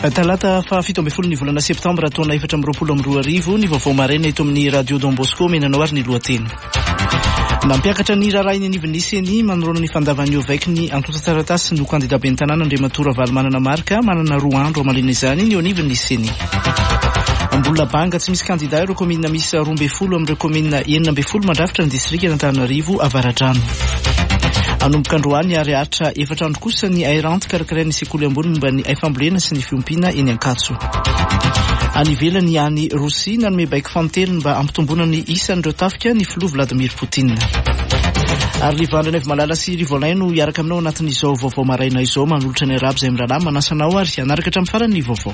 Talata fa 17 ny volana septambra taona 2022 ny vaovao maraina eto amin'ny radio Don Bosco menanao ary ny lohateny. Nampiakatra ny rarainy anivon'ny CENI manorona ny fandavan'ny OVEC ny antota taratasy no kandida ben'ny tanàna Andriamatora Valomanana Marika manana 2 andro amalina izany ny anivon'ny CENI. Ambola banga tsy misy kandida ireo komina misy 12 amin'ireo komina 19 mandrafitra ny distrika Antananarivo Avaradrano. Anomboka androany ary aritra 4 andro kosa ny airanty karakarain'ny sekoly ambony momba ny aifambolena sy ny fiompiana eny Ankatso. Any ivelany any Rosia nanome baiko fanontena mba ampitomboana ny isan'ireo tafika ny filoha Vladimir Poutine. Ary Livandrina Evy Malala sy Rivolay no hiaraka aminao anatin'izao vaovao maraina izao manolotra ny arabo izay mirahalahy manasanao ary anaraka hatramin'ny farany vaovao.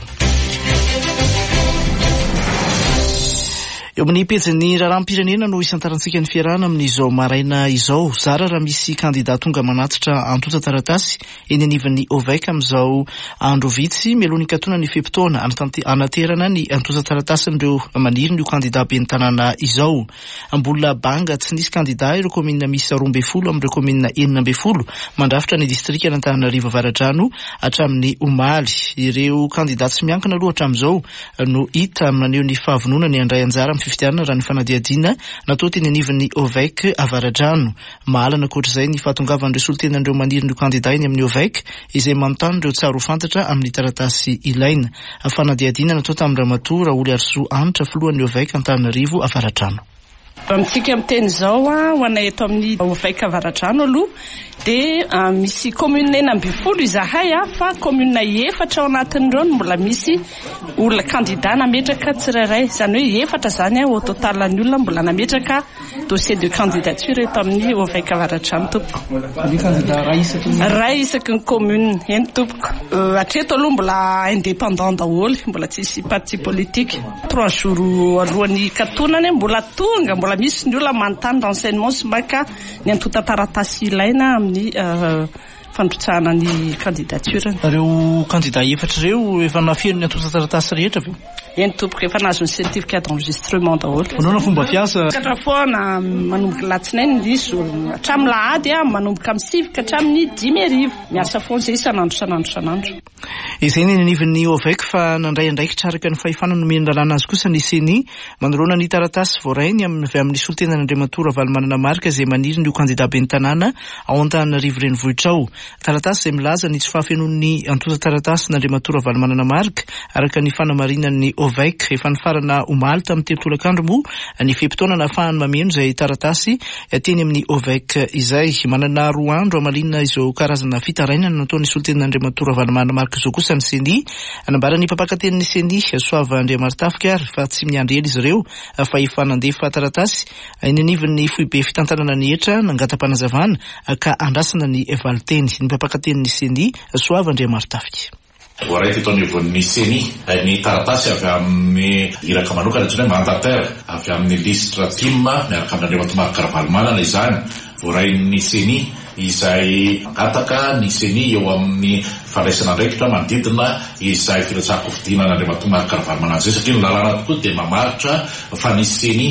Eo amin'ny pejin'ny raharaham-pirenena no isantarantsika ny fiarahana amin'izao maraina izao. Zara raha misy kandida tonga manatitra antota taratasy eny anivon'ny OVEC amin'izao andro vitsy melohany katona ny feptaona anaterana ny antota taratasy n'ireo maniry ny kandida ben'ny tanàna izao. Ambola banga tsy nisy kandida ireo komina misy 12 amin'ireo komina 19 mandrafitra ny distrika Antananarivo Avaradrano hatramin'ny omaly. Ireo kandida tsy miankina aloha hatramin'izao no hita maneho ny fahavonona ny andray anjara fifitiana raha ny fanadiadina natao teny anivon'ny OVEC Avaradrano. Mahalana koatr'izay ny fahatongavan'ireo solotenan'ireo maniry ny kandida eny amin'ny OVEC izay manontany ireo tsara ho fantatra amin'ny taratasy ilaina. Fanadiadina natao tamin'ny Ramatoa Raoly Arsoa Anitra filohan'ny OVEC Antananarivo Avaradrano. Amintsika miteny izao ho anay eto amin'ny OVEC Avaradrano aloha dia misy commune 12 izahay fa commune 4 ao anatin'ireo mbola misy olona kandida nametraka tsirairay, izany hoe 4 zany au total ny olona mbola nametraka dossier de candidature eto amin'ny OVEC Avaradrano tompoko. Ray isaky ny commune eny tompoko. Hatreto aloha mbola indépendant daholo, mbola tsisy parti politique. 3 jours alohan'ny katonany mbola tonga, mbola misy ny olona manontany renseignement sy maka ny antota taratasy ilaina amin'ny fanotritsahana ny candidature. Ireo kandida 4 ireo efa nafeno ny antota taratasy rehetra aveo? Eny tompoko efa nazo ny certificat d'enregistrement daholo. Manao fomba fiasa? Katra foana manomboka latsinainy izy hatramin'ny lahady manomboka amin'ny 7 ka hatramin'ny 10 miasa foana izay isanandro. Izay ny anivon'ny OVEC fa nandray andraikitra araka ny fahefana nomeny lalàna azy kosa ny CENI manorona ny taratasy voarainy amin'ny solotenan'Andriamatora Valomanana Marika izay maniry ny kandida ben'ny tanàna ao Antananarivo renivohitrao. Taratasy izay milaza ny tsy fahafenon'ny antota taratasy n'Andriamatora Valomanana Marika araka ny fanamarinan'ny OVEC efa nifarana omaly tamin'ny telotolakandro moa ny feptaona nahafahany mameno izay taratasy teny amin'ny OVEC izay. Manana 2 andro amalinina izao karazana fitarainana nataon'ny solotenan'Andriamatora Valomanana Marika izao kosa ny CENI. Anambaran'ny mpapakatenin'ny CENI Soava Andriamartafika ary fa tsy miandry ela izy ireo fa efa nandefa taratasy eny anivon'ny foibe fitantanana ny hetra nangatam-panazavana ka andrasana ny valiteny. Ny mpapakatenin'ny CENI Soava Andriamartafika. Voaray teto anivon'ny CENI ny taratasy avy amin'ny iraka manokana tsy hoe mandataire avy amin'ny listre team miaraka amin'Andriamatora Marika Valomanana izany. Voaray ny CENI izay mangataka ny CENI eo amin'ny fandraisana andraikitra manodidina izay filatsako fidina n'Andriamatora Marika Valomanana zay satria ny lalàna tokoa dia mamaritra fa ny CENI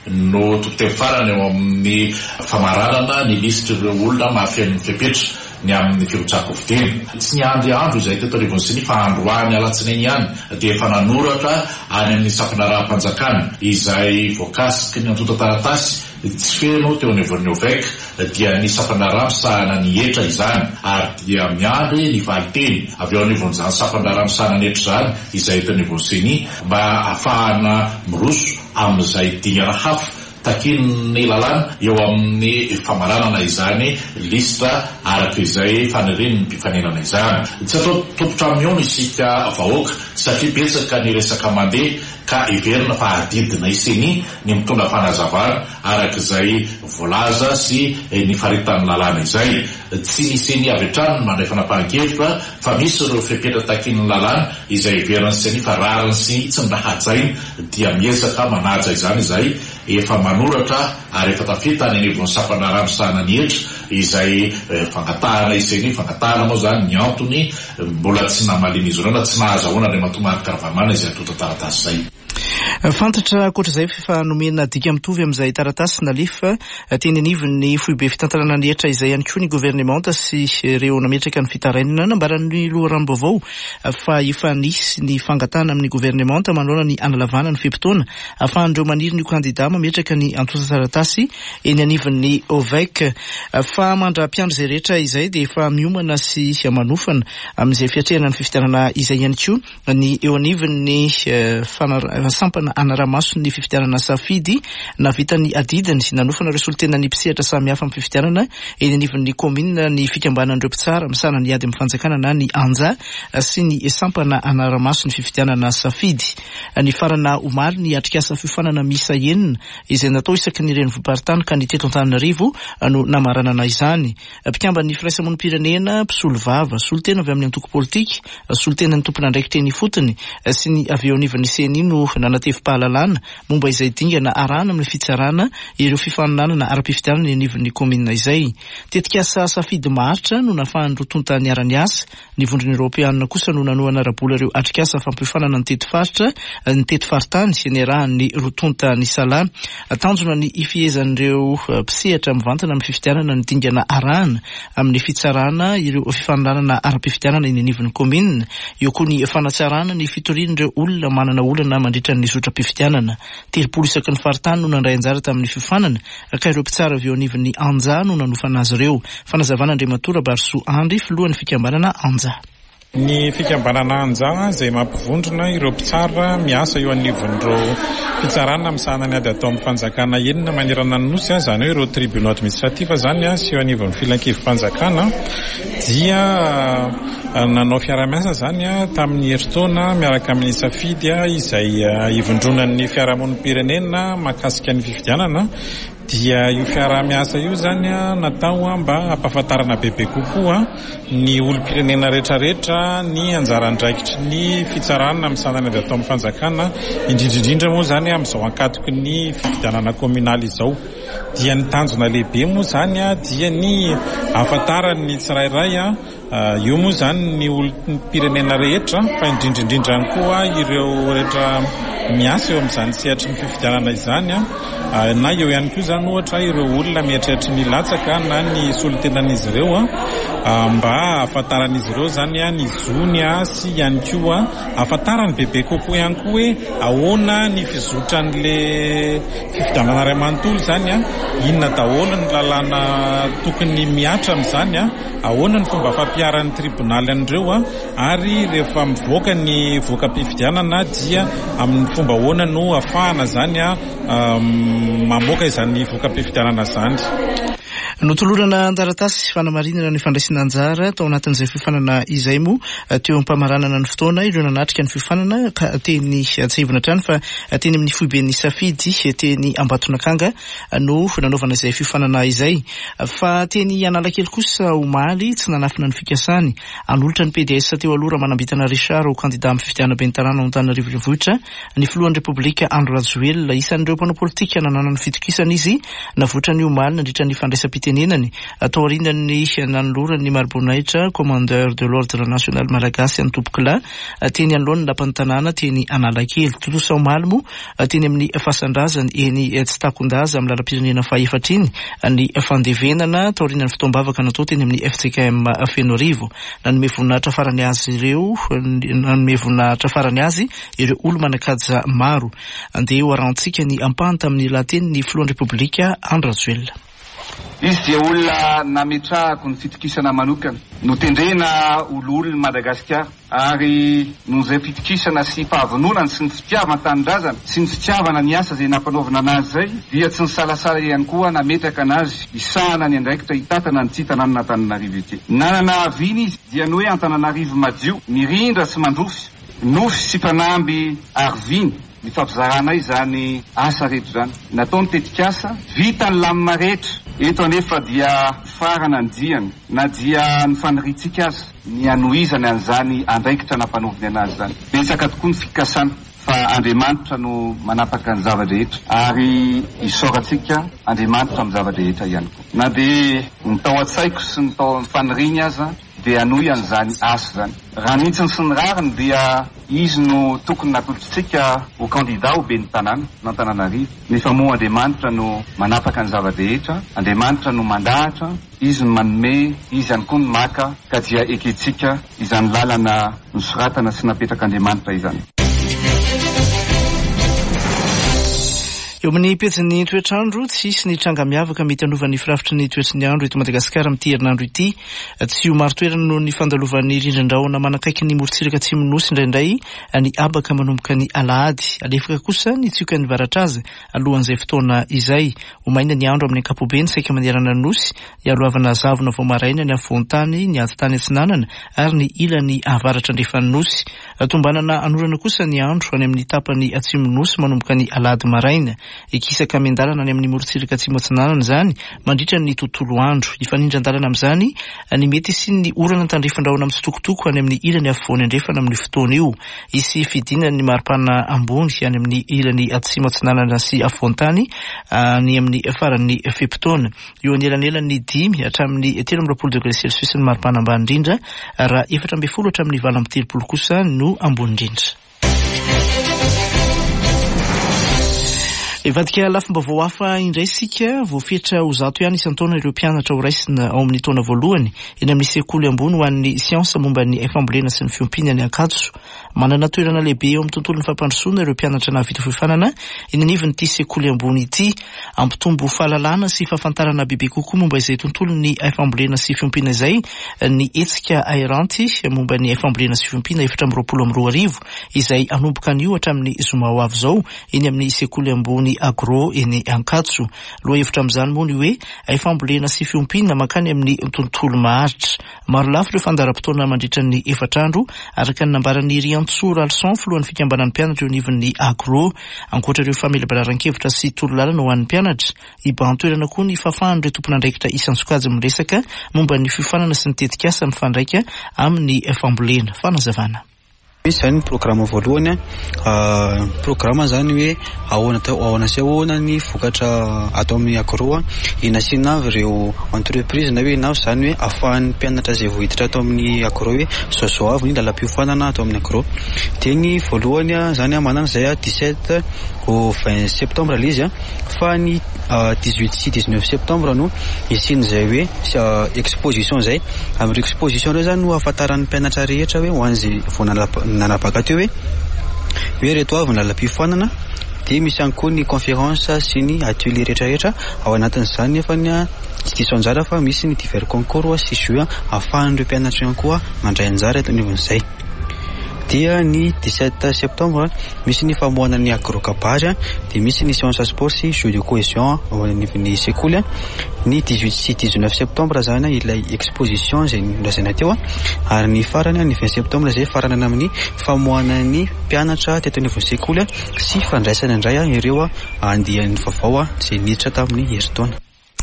no toteny farany eo amin'ny famaranana ny listre ireo olona mahafeno ny fepetra ny amin'ny filatsako fidina. Tsy ny andro izay teto anivon'ny CENI fa androany alatsinainy ihany dia efa nanoratra any amin'ny sampana raha-mpanjakana izay voakasiky ny antota taratasy tsy feno teo anivon'ny OVEC dia ny sampana raha-misahana ny hetra izany ary dia miandry ny valiteny avy eo anivon'izany sampana raha-misahana ny hetra izany izay teo anivon'ny CENI mba ahafahana miroso amin'izay dingana hafa takin'ny lalàna eo amin'ny famaranana izany listra araka izay fanirian'ny mpifanenana izany. Tsy atao tompotra amin'io isika vahoaka satria betsaka ny resaka mandeha ka iverina fa adidina CENI ny mitondra fanazavana araka izay voalaza sy ny faritan'ny lalàna izay. Tsy ny CENI avy hatrany mandray fanapahan-kevitra fa misy ireo fepetra takin'ny lalàna izay iverin'ny CENI fa rariny sy tsy ndahajainy dia miezaka manaja izany izay efa manoratra ary efa tafita ny anivon'ny sampana raha-misahana ny hetra izay fangatahana CENI fangatahana moa zany ny antony mbola tsy namalina izy ireo na tsy nahazahoana Andriamatora Marika Valomanana izay antota taratasy izay. Fantatra akoatr'izay fa nomena dika mitovy amin'izay taratasy nalefa teny anivon'ny foibe fitantarana ny hetra izay ihany koa ny gouvernemanta sy ireo nametraka ny fitarainana nambarany loharam-baovao fa efa nisy ny fangatana amin'ny gouvernemanta manoloana ny analavana ny fepitoana ahafahandreo maniry ny kandida mametraka ny antota taratasy eny anivon'ny OVEC fa mandra-piandro izay rehetra izay dia efa miomana sy manofana amin'izay fiatrehana ny fifidianana izay ihany koa ny eo anivon'ny sampana anaramaso ny fifidianana safidy navita ny adidiny nanofana ireo solitena ny mpisehatra samihafa amin'ny fifidianana eny anivon'ny komina ny fikambanan'ireo mpitsara misana ny ady amin'ny fanjakana na ny anja sy ny sampana anaramaso ny fifidianana safidy ny farana omaly ny atrikasa fiofanana misa enina izay natao isaky ny renivohim-paritany ka ny teto Antananarivo no namaranana izany mpikamban'ny firaisamonim-pirenena mpisolo vava solitena avy amin'ny antoko politika solitena ny tompona andraikiteny fotony sy ny avy eo anivon'ny CNI no nanatevim-pahalalana momba izay dingana arana amin'ny fitsarana ireo fifaninanana ara-pifidianana ny anivon'ny komina izay tetikasa safidy maharitra no nafahandro tonta ny araniasa ny vondrony Europeanina kosa no nanoana rabola ireo atrikasa fampiofanana ny tetifaritra ny tetifaritany sy ny rahan'ny rotonta ny sala tanjona ny ifiezan'ireo mpisehatra mivantana amin'ny fifidianana ny dingana arana amin'ny fitsarana ireo fifaninanana ara-pifidianana eny anivon'ny komina eo koa ny fanatsarana ny fitorian'ireo olona manana olana mandritra ny zotra-pifidianana 30 isaky ny faritany no nandray anjara tamin'ny fiofanana ka ireo mpitsara avy eo anivon'ny anja no nanofana azy ireo fanazavana Andriamatora Barso Andry filohan'ny fikambanana anja. Ny fikambanana anja izay mampivondrona ireo mpitsara miasa eo anivon'ireo fitsarana misahana ny ady atao amin'ny fanjakana enina manerana ny nosy zany hoe ireo tribunal administratif zany sy eo anivon'ny filankevim-panjakana dia nanao fiara-miasa zany tamin'ny herintaona miaraka amin'ny safidy izay ivondronan'ny fiarahamonim-pirenena mahakasika ny fifidianana dia io fiara-miasa io zany natao mba ampahafantarana bebe kokoa ny olom-pirenena rehetrarehetra ny anjaran-draikitry ny fitsarana amin'ny sanana avy atao amin'ny fanjakana indrindrindrindra moa zany amin'izao ankatoky ny fifidianana kominaly izao dia ny tanjona lehibe moa zany dia ny ahafantarany tsirairay io moa zany ny olom-pirenena rehetra fa indrindrindrindra any koa ireo rehetra miasa eo amin'izany sehatry ny fifidianana izany na eo ihany koa zany ohatra ireo olona mieritreritra ny latsaka na ny solitenan'izy ireo mba ahafantaran'izy ireo zany ny zony sy ihany koa ahafantarany bebe kokoa ihany koa hoe ahoana ny fizotran'le fifidianana iray manontolo zany inona daholo ny lalàna tokony miatra amin'izany ahoana ny fomba fampiaran'ny tribonaly an'ireo ary rehefa mivoaka ny voaka-pifidianana dia amin'ny fomba ahoana no ahafahana zany mamoaka izany voaka-pifidianana zany. Notolorana an-taratasy fanamarinana ny fandraisana anjara tao anatin'izay fiofanana izay moa teo ampamaranana ny fotoana ireo nanatrika ny fiofanana ka teny Antsahivana trany fa teny amin'ny foiben'ny safidy teny Ambatonakanga no nanaovana izay fiofanana izay fa teny Analakely kosa omaly tsy nanafina ny fikasany anolotra ny PDS teo aloha manambitana Richard ho kandida amin'ny fifidianana ben'ny tanàna Antananarivo renivohitra ny filohan'ny Repoblika Andro Rajoelina isan'ireo mpanao politika nanana ny fitokisana izy navoatra ny omaly nandritra ny fandraisam-pitenenany atao aorianany nanolorany Marbonaitra commandeur de l'ordre national malagasy any Tompokila teny anoloany lapan'ny tanàna teny Analakely totosa omaly moa teny amin'ny fasandrazany eny Tsitakon-daza amin'ny lalam-pirenena faha-efatra iny ny fandevenana tao aorianany fotoam-bavaka natao teny amin'ny FJKM Fenorivo nanome voninahitra farany azy ireo olo manakaja maro andeha ho arantsika ny ampahany tamin'ny lateny ny filohan'ny Repoblika Andro Rajoelina. Izy dia olona nametrahako ny fitokisana manokana notendrena ololona Madagasikara ary noho izay fitokisana sy fahavononana sy ny fitiavana tanindrazana sy ny fitiavana ny asa izay nampanaovana anazy zay dia tsy ny salasala ihany koa nametraka anazy isahana ny andraikitra hitatana ny tsy tanàna Antananarivo ity. Nanana aviny izy dia ny hoe Antananarivo madio mirindra sy mandrofy nofy sy fanamby arviny ny fampizarana izany asa rehetra zany nataony tetikasa vita ny lamina rehetra eto anefa dia farana ny diany na dia ny faniritsika azy ny anohizany an'izany andraikitra nampanoviny anazy zany betsaka tokoa ny fikasana fa Andriamanitra no manapaka ny zava-drehetra ary isaorantsika Andriamanitra amin'ny zava-drehetra ihany koa na dia ny tao an-tsaiko sy ny tao faniriny aza dia anoyan'izany asa zany. Raha nitsiny sy ny rariny dia izy no tokony natolotsika ho candidat ho ben'ny tanàna n'Antananarivo. Nefa moa Andriamanitra no manapaka ny zava-dehetra, Andriamanitra no mandahatra, izy no manome, izy ihany koa no maka, ka dia eketsika izany lalana nosoratana sy napetraka Andriamanitra izany. Eo amin'ny pejin'ny toetr'andro tsy hisy ny tranga miavaka mety hanovan'ny firafitry ny toetry ny andro eto Madagasikara amin'ity herinandro ity. Tsy ho maro toerana noho ny fandalovan'ny rindrin-drahona manakaiky ny morotsiraka atsimon'Nosy indraindray ny abaka manomboka ny alahady. Alefaka kosa ny tsiokan'ny Varatraza alohan'izay fotoana izay. Ho maina ny andro amin'ny ankapobeny saika manerana ny Nosy, ialovana zavona vao maraina ny afovoan-tany, ny ati-tany atsinanana ary ny ilany avaratra andrefan'ny Nosy. Tombanana anorana kosa ny andro any amin'ny tapany atsimon'Nosy manomboka ny alahady maraina. Ikisaka amendalana any amin'ny morotsiraka atsimo atsinanana zany mandritra ny tontolo andro. Ifanindran-dalana amin'izany ny mety sy ny orana tandrifan-drahona mitsitokotoko any amin'ny ilany afovoany andrefana amin'ny fotoana io. Isy fidinany ny maripana ambony any amin'ny ilany atsimo atsinanana sy afovoan-tany ny amin'ny faran'ny fepitoana. Eo anelanelany 5 hatramin'ny 13 degré Celsius ny maripana ambany indrindra, raha 14 hatramin'ny 20 kosa no ambony indrindra. Evadika lafomba vao hafa indray sika voafetra ho zato ihany isan-taona ireo mpianatra ho raisina ao amin'ny taona voalohany eny amin'ny sekoly ambony ho an'ny siansa momba ny fambolena sy ny fiompiana ny Ankatso. Manana toerana lehibe eo amin'ny tontolon'ny fampandrosoana ireo mpianatra nahavita fifanana eny anivon'ity sekoly ambony ity, ampitombo fahalalana sy fahafantarana bebe kokoa momba izay tontolon'ny fambolena sy fiompiana izay ny hetsika aheranty momba ny fambolena sy fiompiana 2022 izay anomboka anio hatramin'ny zoma ho avy zao eny amin'ny sekoly ambony agro eny Ankatso. Loha hevitra amin'izany moa ny hoe fambolena sy fiompiana makany amin'ny tontolo maharitra. Maro lafo ireo fandaharam-potoana mandritra ny 4 andro araka ny nambaran'ny Riantsoro Alson filohan'ny fikambanan'ny mpianatra eo anivon'ny agro. Ankoatra ireo famelabalarankevitra sy torolalana ho an'ny mpianatra, iban-toerana koa ny fahafahan'ireo tompon'andraikitra isan-sokajy miresaka momba ny fiofanana sy ny tetikasa mifandraika amin'ny fambolena. Fanazavana. Misy zany programa voalohany programa zany hoe ahoana sy ahoana ny vokatra atao amin'ny agro inasiana ireo entreprise na hoe na zany hoe ahafahan'ny mpianatra izay vohiditra atao amin'ny agro hoe zao avy ny lalam-piofanana atao amin'ny agro. Dia ny voalohany zany manana izay 17 au 20 septembre ilay izy, fa ny 18 sy 19 septembre no isian'izay hoe exposition zay. Amin'ny exposition reo zany no ahafantaran'ny mpianatra rehetra hoe ho an'izay vao nanapaka teo hoe reto avy ny lalam-piofanana. Dia misy ihany koa ny conférence sy ny atelier rehetrarehetra ao anatin'izany nefa ny tsy diso anjara fa misy ny divers concours sy jeux ahafahan'ireo mpianatra ihany koa mandray anjara eto anivon'izay. Dia ny 17 septembre misy ny famoahana ny agrokabary, dia misy ny sciences sport sy jeux de cohésion ao anivon'ny sekoly. Ny 18 sy 19 septembre zany ilay exposition izay nolazaina teo, ary ny farany ny 20 septembre izay farana amin'ny famoahana ny mpianatra teto anivon'ny sekoly sy fandraisana indray ireo andihan'ny vaovao izay niditra tamin'ny herintaona.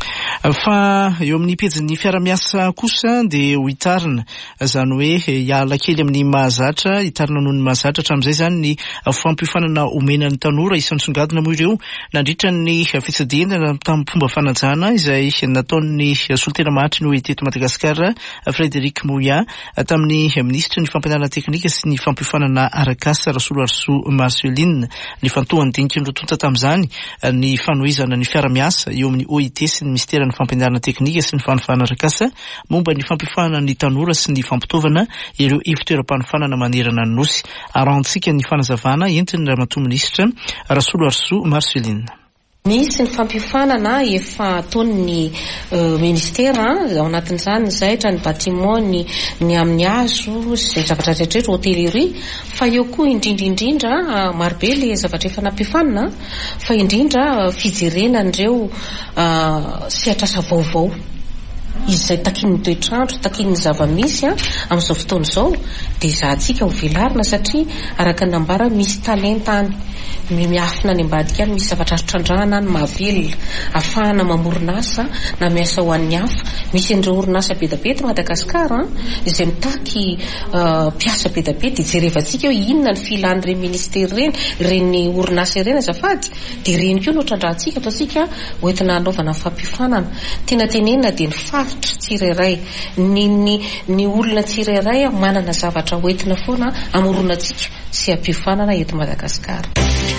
Fa eo amin'ny pejin'ny fiara-miasa kosa dia ho hitarina zany hoe hiala kely amin'ny mahazatra, hitarina noho ny mahazatra hatramin'izay zany ny fampiofanana omenan'ny tanora isan'ny songadina moa ireo nandritra ny fitsidihana tamin'ny fomba fanajana izay nataon'ny solitena mahatry ny hoe teto Madagasikara Frédéric Mouya tamin'ny ministra ny fampianarana teknika sy ny fampiofanana arakasa Rasolo Arso Marceline. Ny fantohany dinika nirotonta tamin'izany ny fanohizana ny fiara-miasa eo amin'ny OIT sy ny ministera ny fampianarana teknika sy ny fanofana arakasa momba ny fampiofanana ny tanora sy ny fampitaovana ireo ivitoeram-panofanana manerana ny Nosy. Arantsika ny fanazavana entiny ramatoa ministra Rasolo Arso Marceline. Misy ny fampiofanana efa ataon'ny ministera ao anatin'izany zaitra ny batimony ny amin'ny hazo sy zavatra rehetrarehetra hotellerie, fa eo koa indrindra marobe le zavatra efa nampifanana, fa indrindra fijerenan'ireo sehatrasa vaovao izay takin'ny toetrandro, takin'ny zava-misy amin'izao fotoana izao, dia izahantsika ho velarina satria araka ny nambara misy talenta any miafina any ambadika any, misy zavatra trandrahana any mahavelona ahafahana mamorona asa na miasa ho an'ny hafa. Misy an'ireo orinasa be da be eto Madagasikara izay mitaky mpiasa be da be, dia jerevantsika hoe inona ny filan'ireny ministera ireny, ireny orinasa ireny azafady, dia ireny koa no trandrahantsika ataontsika hoentina hanaovana fampiofanana. Tena tenenina dia ny faty lavitra tsirairay ny olona tsirairay manana zavatra hoentina foana amoronantsika sy ampifanana eto Madagasikara.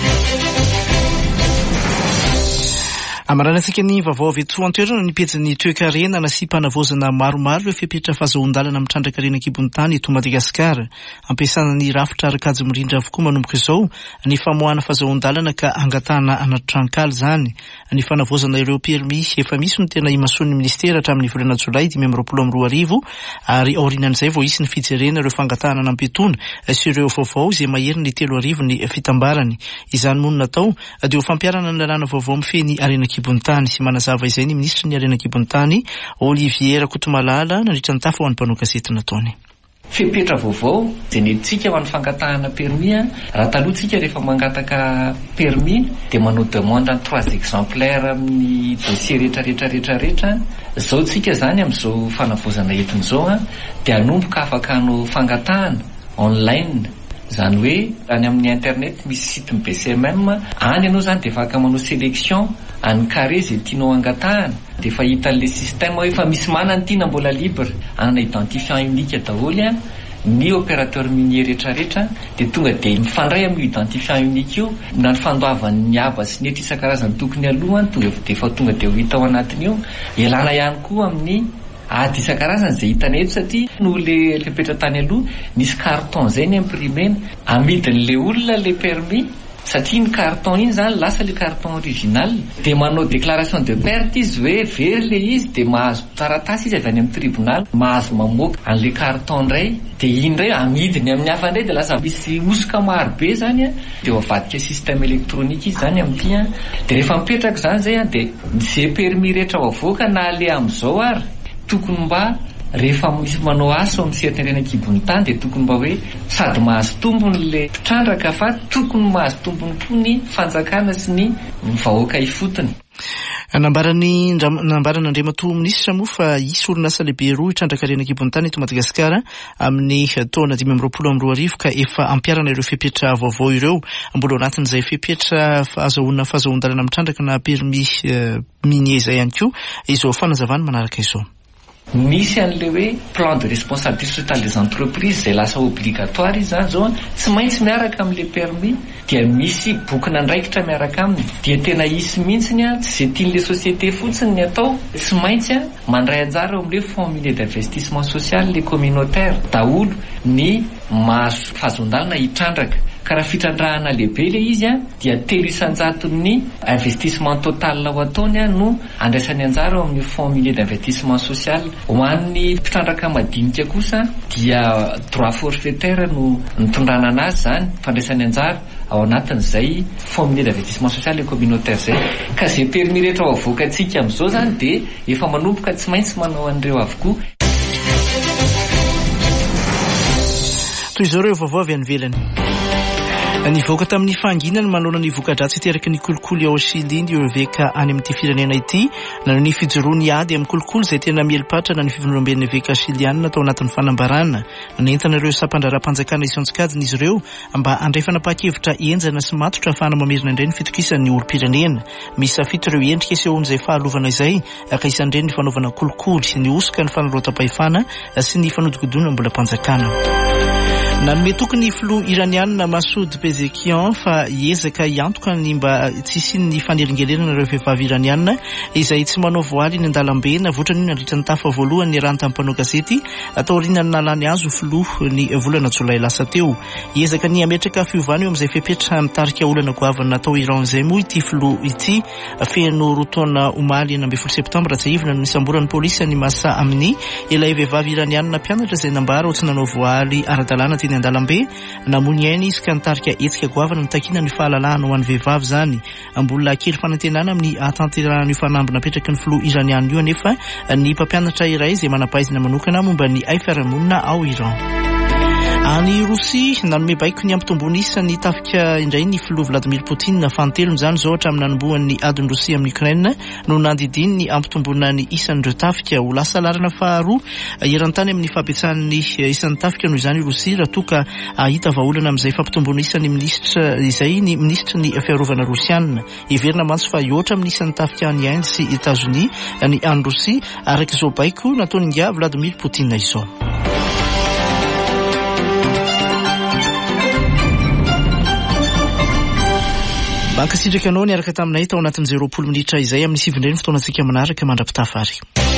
Amaranantsika ny vaovao avy eto an-toerana ny pejin'ny toe-karena sy mpanavozana maromaro ireo fepetra fahazahon-dalana amin'ny trandrakarena ankibon'ny tany eto Madagasikara. Ampiasana ny rafitra arakajy mirindra avokoa manomboka izao ny famoahana fahazahon-dalana ka angatahana anaty trankaly zany. Ny fanavozana ireo permis efa misy no tena imason'ny ministera hatramin'ny volana Jolay 2022 ary aorinan'izay vao isy ny fijerena ireo fangatahana nampitona sy ireo vaovao izay mahery ny 3 ny fitambarany. Izany mono natao dia ho fampiarana ny lalàna vaovao mifeny arena Kibontany sy manazava izay ny ministra ny arena Kibontany Olivier Rakotomalala nandritra ny tafa ho an'ny mpanao gazety nataony. Fepetra vaovao dia nentsika ho an'ny fangatahana permis. Raha talohantsika rehefa mangataka permis dia manao demande en 3 exemplaires amin'ny dossier rehetra. Zao tsika zany amin'izao fanavozana entin'izao dia anomboka afaka hanao fangatahana online. Zany hoe any amin'ny internet misy site BCMM any ianao zany dia afaka manao sélection any carré zay tianao angatahana dia efa hitan'le système hoe efa misy manana tiana mbola libre anana identifiant unique daholo ny opérateur minier rehetrarehetra dia tonga dia mifandray amin'ny identifiant unique io na ny fandoavan'ny aba sy ny isan-karazany tokony aloha dia efa tonga dia ho hita ao anatiny io. Ialana ihany koa amin'ny ady isan-karazany izay hitanay eto satria no le fepetra tany aloha nisy carton zay ny imprimena amidin'le olona le permis satria ny carton iny zany lasa le carton original dia manao déclaration de perte izy hoe very le izy dia mahazo taratasy izy avy any amin'ny tribunal mahazo mamoaka an'le carton ndray dia iny ndray amidiny amin'ny hafa ndray dia lasa misy osoka maro be zany dia avadika système électronique izy zany amin'ity dia rehefa mipetraka zany zay dia zay permis rehetra avoaka na le amin'izao ary tokony mba rehefa misy manao asa amin'ny sehatenrena kibony tany dia tokony mba hoe sady mahazo tombony le mpitrandraka fa tokony mahazo tombony koa ny fanjakana sy ny vahoaka ifotony. Nambaran'Andriamatoa minisitra moa fa isy orinasa lehibe roa itrandrakarena kibony tany eto Madagasikara amin'ny taona 2022 ka efa ampiarana ireo fepetra vaovao ireo mbola anatin'izay fepetra fahazahon-dalana mitrandraka na permis minier izay ihany koa izao fanazavana manaraka izao. Misy an'le hoe plan de responsabilité sociale des entreprises izay lasa obligatoire izy zao tsy maintsy miaraka amin'le permis dia misy bokina andraikitra miaraka aminy dia tena isy mihitsiny tsy izay tian'le société fotsiny ny atao tsy maintsy mandray anjara eo amin'le fonds minier d'investissement social le communautaire daholo ny mahazo fahazon-dalana hitrandraka. Karaha fitrandrahana lehibe le izy dia 300 ny investissement total ho ataony no andraisany anjara ao amin'ny fonds minier d'investissement social. Ho an'ny mpitrandraka madinika kosa dia droit forfaitaire no nitondrana anazy zany fandraisany anjara ao anatin'izay fonds minier d'investissement social et communautaire zay ka zay permis rehetra ho avoakantsika amin'izao zany dia efa manomboka tsy maintsy manao an'ireo avokoa. Toy izao ireo vaovao avy any ivelany. Nivoaka tamin'ny fanginany manao ny voka-dratsy iteraky ny kolikoly ao Chili ny Eveka any amin'ity firenena ity na ny fijoroany ady amin'ny kolikoly izay tena mielipatra na ny fivonoramben'ny Eveka Chiliana tao anatin'ny fanambarana nentana ireo sampandraram-panjakana isantsokajiny izy ireo mba andrefana paha-kevitra enjana sy matotra ahafahana mamerina indray ny fitokisan'ny olo-pirenena. Misy safito ireo endrika sehoan'izay fahalovana izay ka isan'ireny ny fanaovana kolikoly ny osoka ny fanarota-pahefana sy ny fanodikodona mbola mpanjakana. Nanome tokony filoha iraniana Masoud Pezeshkian fa hiezaka hiantoka ny mba tsisy ny fanelingelenana ireo vehivavy iraniana izay tsy manao voaly ny andalambe navoatra ny nandritra ny tafa voalohany ny rano tamin'ny mpanao gazety atao aoriana ny nalany azo filoha ny volana Jolay lasa teo. Hiezaka ny ametraka fiovana eo amin'izay fepetra mitarika olana goavana natao Iran izay moa ity filoha ity feno rotaona omaly 12 septambra tsy ivona no nisamboran'ny polisy ny masa amin'ny ilay vehivavy iraniana mpianatra izay nambara ho tsy nanao voaly ara-dalàna ny andalambe namony ainy izy ka nitarika etsika goavana mitakina ny fahalalahana ho an'ny vehivavy zany. Mbola kely fanantenana amin'ny atanterahana io fanamby napetraky ny filoha iraniana io anefa ny mpampianatra iray izay manampaizina manokana momba ny fiarahamonina ao Iran. Any Rosia nanome baiko ny ampitombony isan'ny tafika indray ny filoha Vladimir Poutine fantelony izany zao hatramin'ny nanomboan'ny adiny Rosia amin'ny Ukraine no nandidiny ny ampitombona ny isan'ireo tafika ho lasa lalana faharoa eran-tany amin'ny fahabetsan'ny isan'ny tafika noho izany Rosia raha toa ka ahita vahaolana amin'izay fampitombona isan'ny minisitra izay ny ministra ny fiarovana Rosiana heverina mantsy fa ioatra amin'ny isan'ny tafika any Inde sy États-Unis ny any Rosia araka izao baiko nataony nga Vladimir Poutine izao. Bankasitraka anao niaraka taminay tao anatin'ny 0 minitra izay amin'ny 7 fotoanantsika manaraka mandrapitafary.